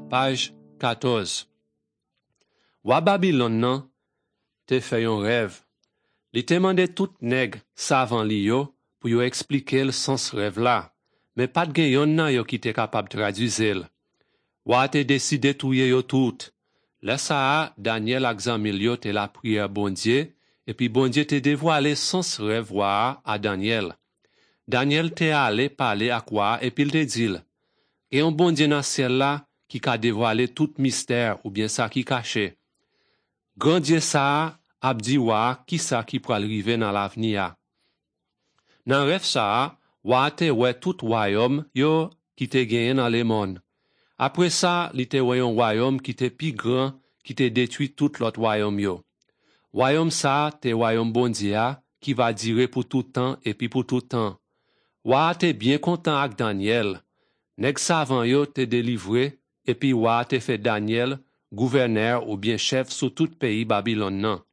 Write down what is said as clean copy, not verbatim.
Page 14. Wa Babylon nan te fait un rêve. Li te mande tout nèg savant li yo pour yo expliquer le sens rêve là, mais pas de gen yon nan yo qui te capable traduire. Wa te décidé touye yo tout. Là ça Daniel examine yo te la prière bon Dieu et puis bon Dieu te dévoilé sens rêve wa à Daniel. Daniel te allé parler à quoi et puis il te dit et un bon Dieu dans ciel là qui a dévoilé tout mystère ou bien ça qui caché. Grand Dieu ça a dit wa qui ça qui pourra arriver dans l'avenir. Dans rêve ça wa te ouais tout royaume yo qui te gagné dans le monde. Après ça, li te ouais un royaume qui te plus grand qui te détruit tout l'autre royaume yo. Royaume ça te royaume bon Dieu qui va durer pour tout temps et puis pour tout temps. Wa te bien content avec Daniel. Nèg savant yo te délivré et puis wa te fait Daniel gouverneur ou bien chef sur tout pays Babylone nan.